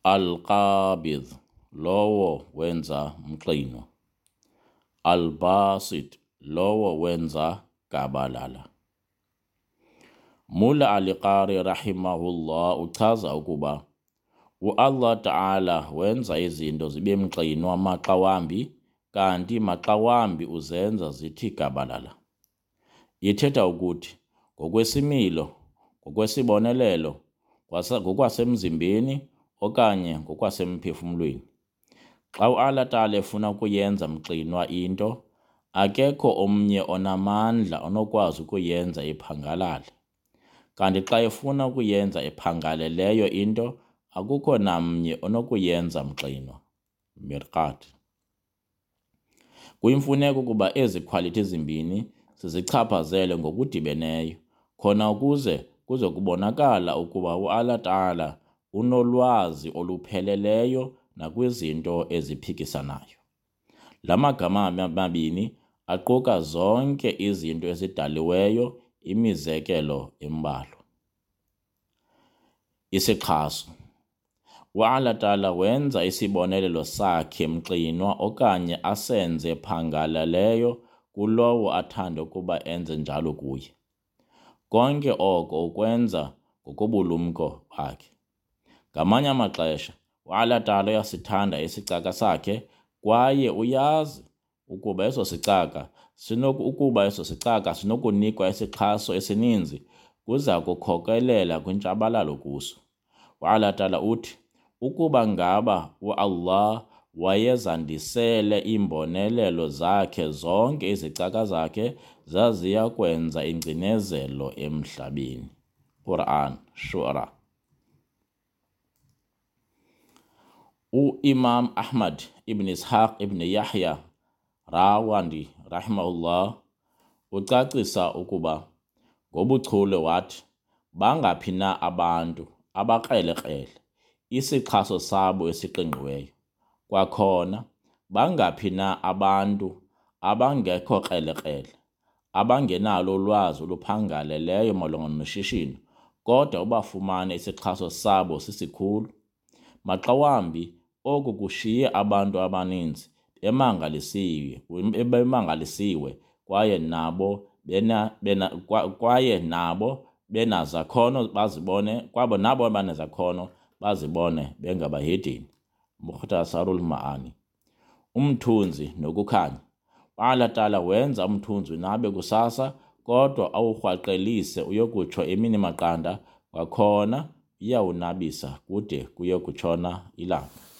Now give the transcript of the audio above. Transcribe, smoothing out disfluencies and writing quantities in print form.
Al-Qabidh, lowo wenza mxino. Al-Basit, lowo wenza gabalala. Mulla Ali-Qari rahimahullah uchaza ukuba Allah Ta'ala wenza izinto zibe mxino maxa wambi, kanti maxa wambi uzenza zithi gabalala. Ithetha ukuthi ngokwesimilo, ngokwesibonelelo, ngokwasemzimbeni okanye ngokwasemphefumlweni. Xa Allah Ta'ala efuna ukuyenza mxinwa into, akekho omnye onamandla onokwazi ukuyenza iphangalale. Kanti xa efuna ukuyenza iphangaleleyo into, akukho namnye onokuyenza mxinwa. Mirqat. Kuyimfuneko ukuba ezi khwalithi zimbini sizichaphazele ngokudibeneyo, khona ukuze kubonakala ukuba Allah Ta'ala unolwazi olupheleleyo nakwizinto eziphikisanayo. La magama amabini aquka zonke izinto ezidaliweyo, imizekelo embalwa. Isixhaso. Allah Ta'ala wenza isibonelelo sakhe mxinwa okanye asenze phangaleleyo kulowo athanda ukuba enze njalo kuye. Konke oko ukwenza ngokobulumko bakhe. Ngamanye amaxesha Allah Ta'ala uyasithanda isicaka sakhe kwaye uyazi ukuba eso sicaka sinokunikwa isixhaso esininzi kuza kukhokelela kwintshabalalo kuso. Allah Ta'ala uthi, ukuba ngaba Allah wayezandisele iimbonelelo zakhe zonke izicaka zakhe zaziya kwenza ingcinezelo emhlabeni. Quran, Shura. Imam Ahmad ibn Ishaq ibn Yahya Rawandi rahimahullah ucacisa ukuba ngobuchule wathi, bangaphi na abantu abakrelekrele isixhaso sabo esiqingqiweyo. Kwakhona bangaphi na abantu abangekho krelekrele, abangenalo ulwazi oluphangaleleyo malunga noshishino, kodwa ubafumane isixhaso sabo sisikhulu. Maxa wambi oku kushiye abantu abaninzi bemangalisiwe kwaye nabo benazakhono bazibone bengabahedeni. Mukhtasarul Maani. Umthunzi nokukhanya. Allah Ta'ala wenza umthunzi nabe kusasa, kodwa awurhwaqelise uyokutsho emini maqanda, kwakhona iyawunabisa kude kuyokutshona ilanga.